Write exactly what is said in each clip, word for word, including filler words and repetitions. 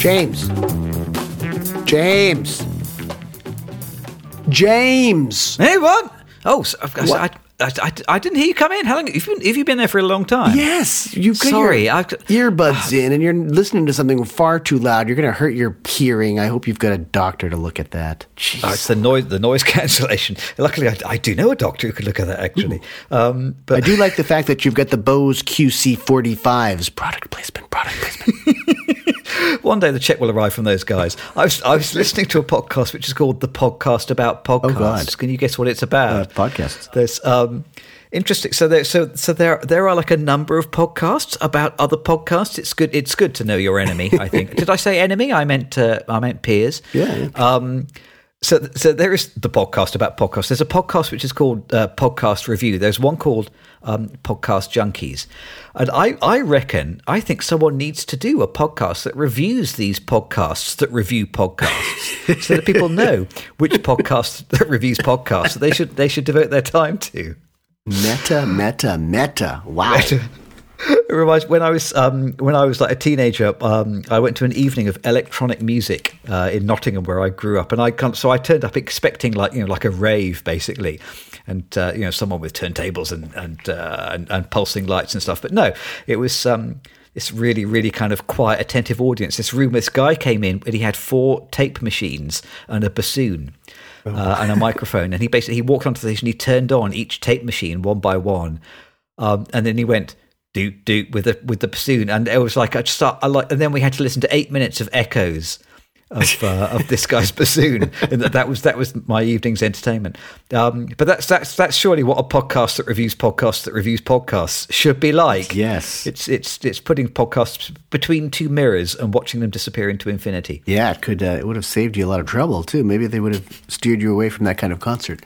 James. James. James. Hey, what? Oh, so, I, What? I, I, I didn't hear you come in. How long have you been, have you been there for a long time? Yes, you've got Sorry, your I've- earbuds in and you're listening to something far too loud. You're going to hurt your hearing. I hope you've got a doctor to look at that. Jeez. Oh, it's the noise, the noise cancellation. Luckily, I, I do know a doctor who could look at that, actually. Um, I but do like the fact that you've got the Bose Q C forty-fives. Product placement, product placement. one day the check will arrive from those guys. I was I was listening to a podcast which is called The Podcast About Podcasts. Oh, God. Can you guess what it's about? Uh, podcasts. There's um, interesting. So there, so so there there are like a number of podcasts about other podcasts. It's good. It's good to know your enemy. I think. Did I say enemy? I meant uh, I meant peers. Yeah, yeah. Um, so so there is the podcast about podcasts. There's a podcast which is called uh, Podcast Review. There's one called um, Podcast Junkies, and I I reckon I think someone needs to do a podcast that reviews these podcasts that review podcasts, so that people know which podcast that reviews podcasts that they should they should devote their time to. Meta, meta, meta. Wow. It reminds when I was um, when I was like a teenager. Um, I went to an evening of electronic music uh, in Nottingham, where I grew up, and I come, so I turned up expecting like you know like a rave basically, and uh, you know someone with turntables and and, uh, and and pulsing lights and stuff. But no, it was um, this really really kind of quiet, attentive audience. This room, this guy came in, and he had four tape machines and a bassoon. Uh, and a microphone, and he basically he walked onto the stage and he turned on each tape machine one by one, um, and then he went doot doot with the with the bassoon, and it was like I just start, I like, and then we had to listen to eight minutes of echoes of uh, of this guy's bassoon, and that, that was that was my evening's entertainment. Um, but that's that's that's surely what a podcast that reviews podcasts that reviews podcasts should be like. Yes. it's it's it's putting podcasts between two mirrors and watching them disappear into infinity. Yeah, it could. Uh, it would have saved you a lot of trouble too. Maybe they would have steered you away from that kind of concert.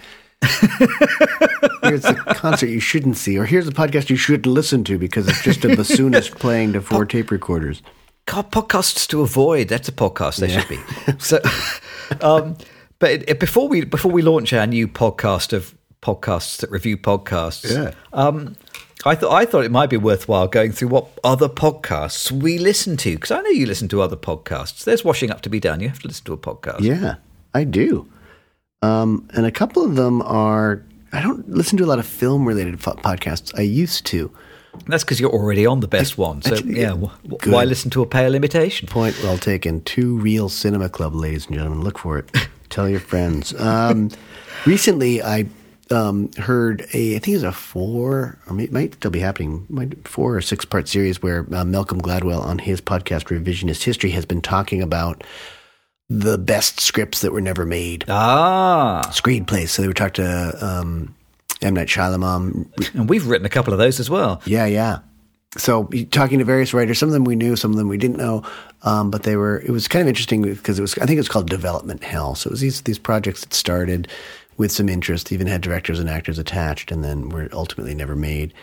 Here's a concert you shouldn't see, or here's a podcast you should listen to because it's just a bassoonist playing to four tape recorders. God, podcasts to avoid. That's a podcast they Yeah. should be. So, um, but it, it, before we before we launch our new podcast of podcasts that review podcasts, Yeah. um, I thought I thought it might be worthwhile going through what other podcasts we listen to, because I know you listen to other podcasts. There's washing up to be done. You have to listen to a podcast. Yeah, I do. Um, and a couple of them are. I don't listen to a lot of film related fo- podcasts. I used to. That's because you're already on the best one. So Actually, yeah, yeah, w- good. why listen to a pale imitation? Point well taken. Two Real Cinema Club, ladies and gentlemen. Look for it. Tell your friends. Um, recently, I um, heard a, I think it's a four, or it might still be happening, might, four or six part series where uh, Malcolm Gladwell on his podcast Revisionist History has been talking about the best scripts that were never made. Ah, Screenplays. So they were talking to um, M. Night Shyamalan. and we've written a couple of those as well. Yeah, yeah. So talking to various writers, some of them we knew, some of them we didn't know, um, but they were. It was kind of interesting because it was. I think it was called Development Hell. So it was these these projects that started with some interest, even had directors and actors attached, and then were ultimately never made.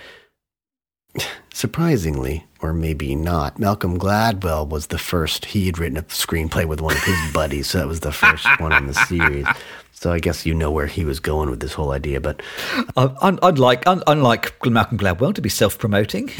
Surprisingly, or maybe not, Malcolm Gladwell was the first. He had written a screenplay with one of his buddies, so that was the first one in the series. So I guess you know where he was going with this whole idea, but Uh, un- unlike un- unlike Malcolm Gladwell to be self-promoting.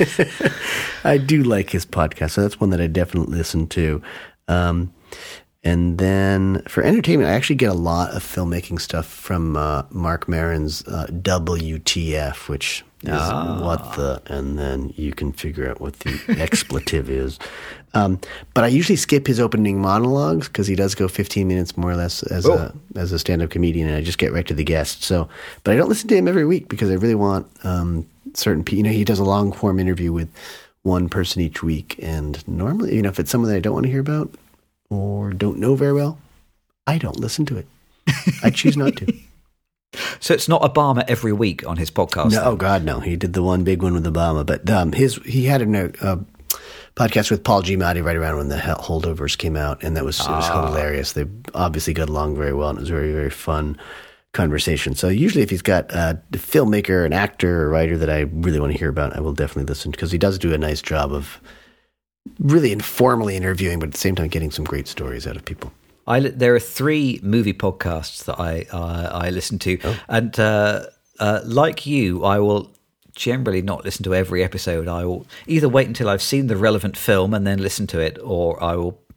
I do like his podcast, so that's one that I definitely listen to. Um, and then for entertainment, I actually get a lot of filmmaking stuff from uh, Mark Maron's uh, W T F, which is what the, and then you can figure out what the expletive is. Um, but I usually skip his opening monologues because he does go fifteen minutes more or less as Oh. a as a stand-up comedian, and I just get right to the guests. So, but I don't listen to him every week because I really want um, certain people. You know, he does a long-form interview with one person each week, and normally, you know, if it's someone that I don't want to hear about or don't know very well, I don't listen to it. I choose not to. So it's not Obama every week on his podcast. No, then? oh God, no. He did the one big one with Obama, but um, his he had a uh, podcast with Paul Giamatti right around when the holdovers came out, and that was it was Ah. hilarious. They obviously got along very well, and it was a very very fun conversation. So usually, if he's got a filmmaker, an actor, or writer that I really want to hear about, I will definitely listen because he does do a nice job of really informally interviewing, but at the same time getting some great stories out of people. I li- there are three movie podcasts that I uh, I listen to, Oh. and uh, uh, like you, I will generally not listen to every episode. I will either wait until I've seen the relevant film and then listen to it, or I will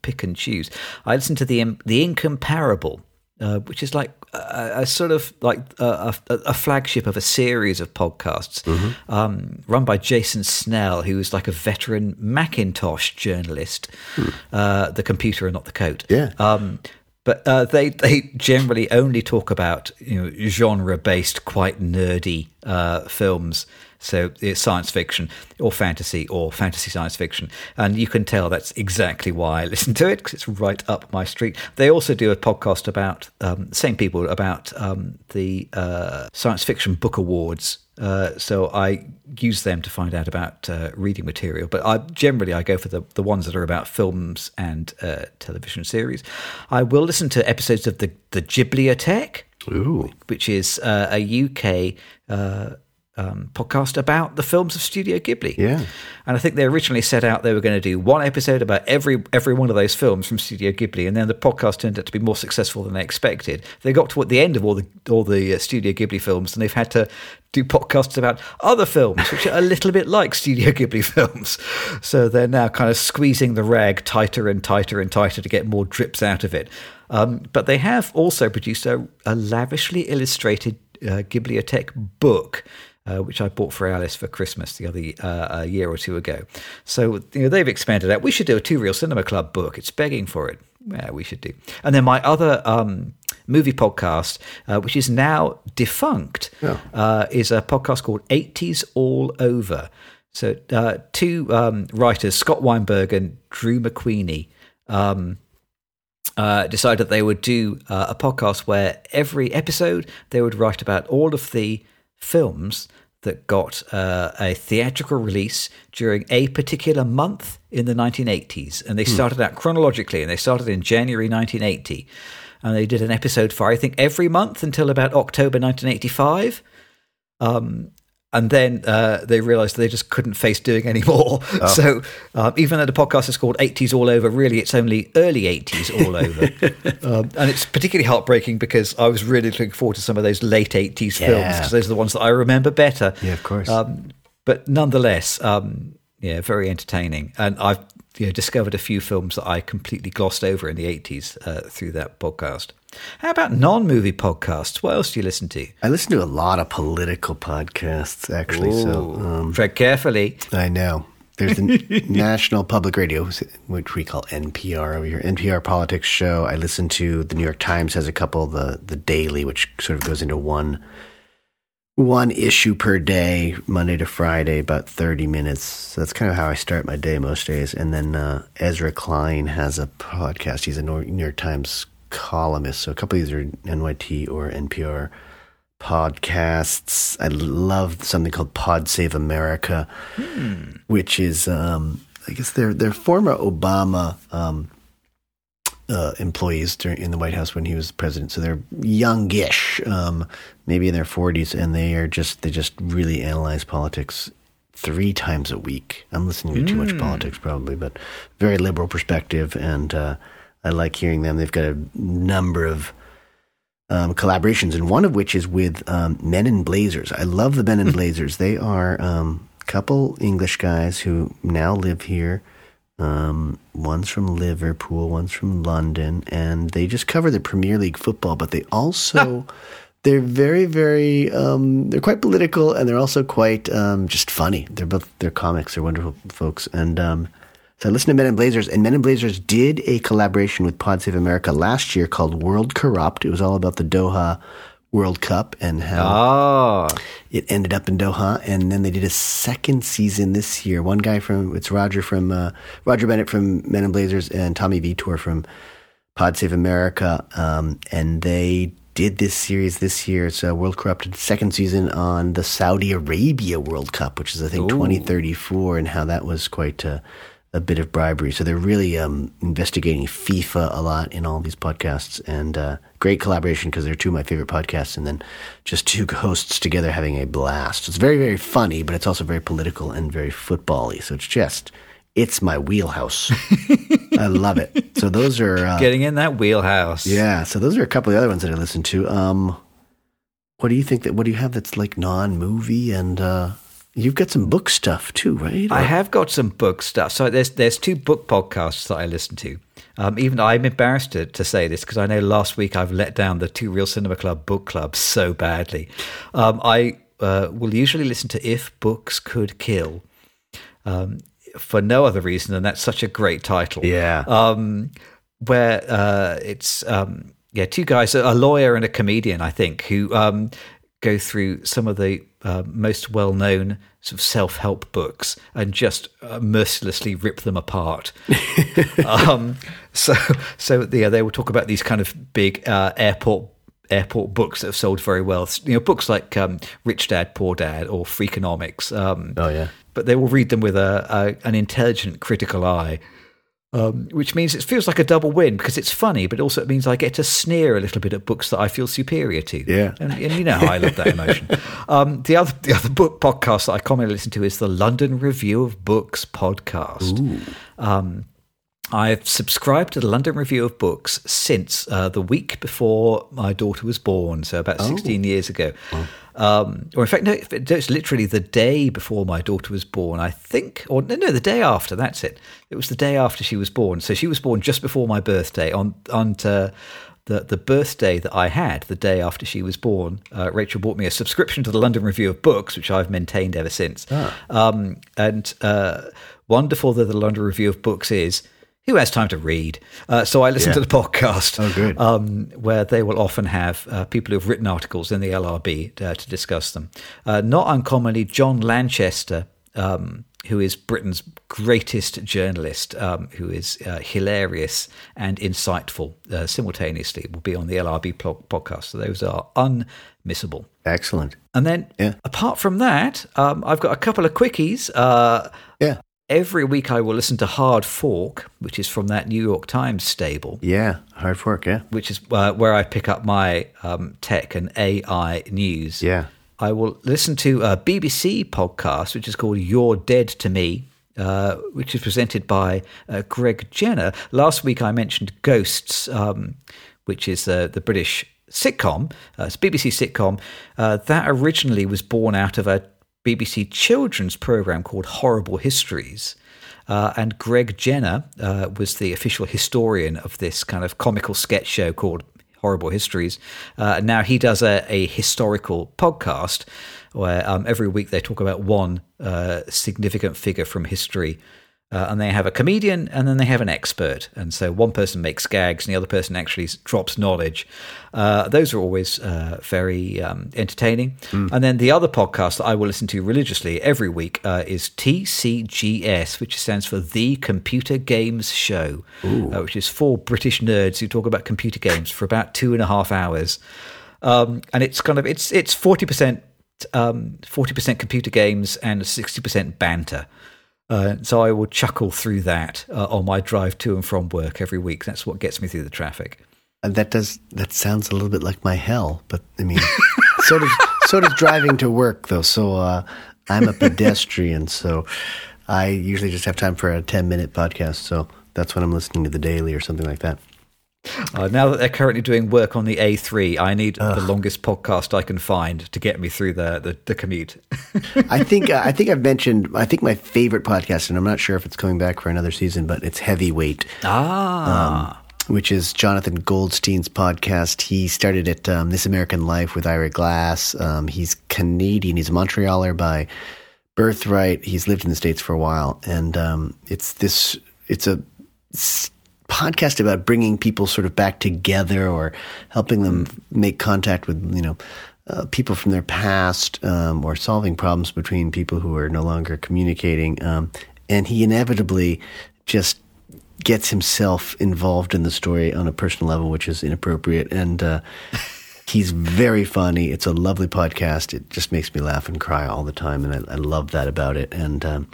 pick and choose. I listen to the the Incomparable, uh, which is like a, a sort of like a, a, a flagship of a series of podcasts mm-hmm. um, run by Jason Snell, who is like a veteran Macintosh journalist, hmm. uh, the computer and not the coat. Yeah. Um, But uh, they they generally only talk about, you know, genre-based, quite nerdy uh, films. So it's science fiction or fantasy or fantasy science fiction. And you can tell that's exactly why I listen to it, because it's right up my street. They also do a podcast about, um, same people, about um, the uh, Science Fiction Book Awards. Uh, so I use them to find out about uh, reading material. But I generally I go for the, the ones that are about films and uh, television series. I will listen to episodes of the, the Ghibliotheque, Ooh. which is uh, a U K uh, um, podcast about the films of Studio Ghibli. Yeah. And I think they originally set out they were going to do one episode about every every one of those films from Studio Ghibli, and then the podcast turned out to be more successful than they expected. They got to the end of all the all the uh, Studio Ghibli films, and they've had to do podcasts about other films, which are a little bit like Studio Ghibli films. So they're now kind of squeezing the rag tighter and tighter and tighter to get more drips out of it. Um, but they have also produced a, a lavishly illustrated uh, Ghibliotheque book, Uh, which I bought for Alice for Christmas the other uh, a year or two ago. So, you know, they've expanded out. We should do a Two Real Cinema Club book. It's begging for it. Yeah, we should do. And then my other um, movie podcast, uh, which is now defunct, oh. uh, is a podcast called eighties All Over. So uh, two um, writers, Scott Weinberg and Drew McQueenie, um, uh, decided they would do uh, a podcast where every episode they would write about all of the films that got uh, a theatrical release during a particular month in the nineteen eighties. And they started out chronologically, and they started in January nineteen eighty. And they did an episode for, I think, every month until about October nineteen eighty-five. Um, and then uh, they realized they just couldn't face doing any more. Oh. So um, even though the podcast is called eighties All Over, really it's only early eighties all over. um, and it's particularly heartbreaking because I was really looking forward to some of those late eighties yeah. films, because those are the ones that I remember better. Yeah, of course. Um, but nonetheless, um, yeah, very entertaining. And I've you know, discovered a few films that I completely glossed over in the eighties uh, through that podcast. How about non-movie podcasts? What else do you listen to? I listen to a lot of political podcasts, actually. Ooh, so um, tread carefully. I know. There's the National Public Radio, which we call N P R over here, N P R Politics Show. I listen to the New York Times has a couple, the the Daily, which sort of goes into one one issue per day, Monday to Friday, about thirty minutes. So that's kind of how I start my day most days. And then uh, Ezra Klein has a podcast. He's a New York Times columnist. So a couple of these are N Y T or N P R podcasts. I love something called Pod Save America, hmm. which is, um, I guess they're, they're former Obama um, uh, employees during, in the White House when he was president. So they're youngish, um, maybe in their forties, and they are just, they just really analyze politics three times a week. I'm listening to too mm. much politics probably, but very liberal perspective, and uh, I like hearing them. They've got a number of um, collaborations, and one of which is with um, Men in Blazers. I love the Men in Blazers. They are um, a couple English guys who now live here. Um, one's from Liverpool, one's from London, and they just cover the Premier League football, but they also... They're very, very, um, they're quite political, and they're also quite um, just funny. They're both, they're comics. They're wonderful folks. And um, so I listened to Men in Blazers, and Men in Blazers did a collaboration with Pod Save America last year called World Corrupt. It was all about the Doha World Cup and how oh. it ended up in Doha. And then they did a second season this year. One guy from, it's Roger from, uh, Roger Bennett from Men in Blazers and Tommy Vitor from Pod Save America. Um, and they did this series this year. It's uh, World Corrupted second season on the Saudi Arabia World Cup, which is, I think, Ooh. twenty thirty-four, and how that was quite uh, a bit of bribery. So they're really um, investigating FIFA a lot in all these podcasts, and uh, great collaboration because they're two of my favorite podcasts, and then just two hosts together having a blast. It's very, very funny, but it's also very political and very football-y. So it's just... It's my wheelhouse. I love it. So those are... Uh, Getting in that wheelhouse. Yeah. So those are a couple of the other ones that I listen to. Um, what do you think that, what do you have that's like non-movie? And uh, you've got some book stuff too, right? I have got some book stuff. So there's there's two book podcasts that I listen to. Um, even I'm embarrassed to, to say this because I know last week I've let down the Two Real Cinema Club book club so badly. Um, I uh, will usually listen to If Books Could Kill um, for no other reason than that's such a great title. Yeah. Um, where uh, it's um, yeah two guys, a lawyer and a comedian, I think, who um, go through some of the uh, most well-known sort of self-help books and just uh, mercilessly rip them apart. um, so, so yeah, they will talk about these kind of big uh, airport airport books that have sold very well. You know, books like um, Rich Dad, Poor Dad, or Freakonomics. Um, oh yeah, but they will read them with a, a an intelligent, critical eye. Um, which means it feels like a double win because it's funny, but also it means I get to sneer a little bit at books that I feel superior to. Yeah, and, and you know how I love that emotion. Um, the other the other book podcast that I commonly listen to is the London Review of Books podcast. Um, I've subscribed to the London Review of Books since uh, the week before my daughter was born, so about oh. sixteen years ago. Oh. Um, or in fact, no, it's literally the day before my daughter was born, I think. Or no, no, the day after, that's it. It was the day after she was born. So she was born just before my birthday. On, on to the, the birthday that I had, the day after she was born, uh, Rachel bought me a subscription to the London Review of Books, which I've maintained ever since. Ah. Um, and uh, wonderful that the London Review of Books is, who has time to read? Uh, so I listen yeah. to the podcast, oh, good. Um, where they will often have uh, people who have written articles in the L R B uh, to discuss them. Uh, not uncommonly, John Lanchester, um, who is Britain's greatest journalist, um, who is uh, hilarious and insightful uh, simultaneously, will be on the L R B podcast. So those are unmissable. Excellent. And then, yeah. apart from that, um, I've got a couple of quickies. Uh, yeah. Every week I will listen to Hard Fork, which is from that New York Times stable. Yeah, Hard Fork, yeah. Which is uh, where I pick up my um, tech and A I news. Yeah. I will listen to a B B C podcast, which is called You're Dead to Me, uh, which is presented by uh, Greg Jenner. Last week I mentioned Ghosts, um, which is uh, the British sitcom. Uh, it's a B B C sitcom. Uh, that originally was born out of a B B C children's program called Horrible Histories. Uh, and Greg Jenner uh, was the official historian of this kind of comical sketch show called Horrible Histories. Uh, now he does a, a historical podcast where um, every week they talk about one uh, significant figure from history. Uh, and they have a comedian and then they have an expert. And so one person makes gags and the other person actually drops knowledge. Uh, those are always uh, very um, entertaining. Mm. And then the other podcast that I will listen to religiously every week uh, is T C G S, which stands for The Computer Games Show, uh, which is four British nerds who talk about computer games for about two and a half hours. Um, and it's kind of, it's it's forty percent, um, forty percent computer games and sixty percent banter. Uh, so I will chuckle through that uh, on my drive to and from work every week. That's what gets me through the traffic. And that does that sounds a little bit like my hell, but I mean, sort of sort of driving to work though. So uh, I'm a pedestrian, so I usually just have time for a ten minute podcast. So that's when I'm listening to the Daily or something like that. Uh, now that they're currently doing work on the A three, I need Ugh. the longest podcast I can find to get me through the the, the commute. I think uh, I think I've mentioned. I think my favorite podcast, and I'm not sure if it's coming back for another season, but it's Heavyweight. Ah. Um, which is Jonathan Goldstein's podcast. He started at um, This American Life with Ira Glass. Um, he's Canadian. He's a Montrealer by birthright. He's lived in the States for a while, and um, it's this. It's a. It's, podcast about bringing people sort of back together or helping them make contact with, you know, uh, people from their past um, or solving problems between people who are no longer communicating. Um, and he inevitably just gets himself involved in the story on a personal level, which is inappropriate. And uh, he's very funny. It's a lovely podcast. It just makes me laugh and cry all the time. And I, I love that about it. And um,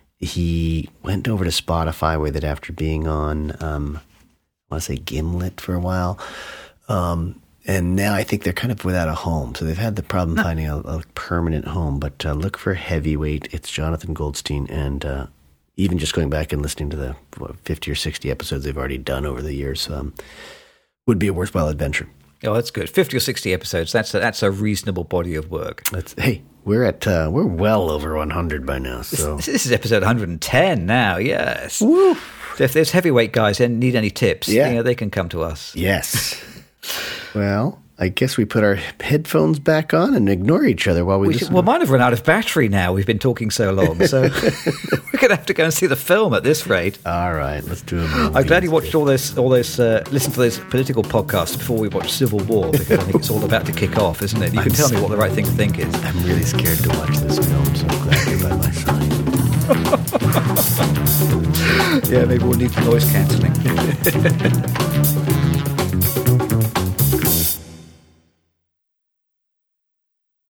he went over to Spotify with it after being on, um, I want to say Gimlet for a while. Um, and now I think they're kind of without a home. So they've had the problem finding a, a permanent home. But uh, look for Heavyweight. It's Jonathan Goldstein. And uh, even just going back and listening to the what, fifty or sixty episodes they've already done over the years um, would be a worthwhile adventure. Oh, that's good. fifty or sixty episodes. That's a, that's a reasonable body of work. That's, hey, we're at uh, we're well over one hundred by now. So this, this is episode one hundred ten now. Yes. Woo. So if there's heavyweight guys and need any tips, Yeah. you know, they can come to us. Yes. Well, I guess we put our headphones back on and ignore each other while we, We listen. should, well, mine have run out of battery now. We've been talking so long, so we're going to have to go and see the film at this rate. All right, let's do a movie. I'm glad you watched all those, all those, uh, listened to those political podcasts before we watched Civil War, because I think it's all about to kick off, isn't it? You can tell me what the right thing to think is. I'm really scared to watch this film, so I'm glad you're by my side. Yeah, maybe we'll need noise cancelling.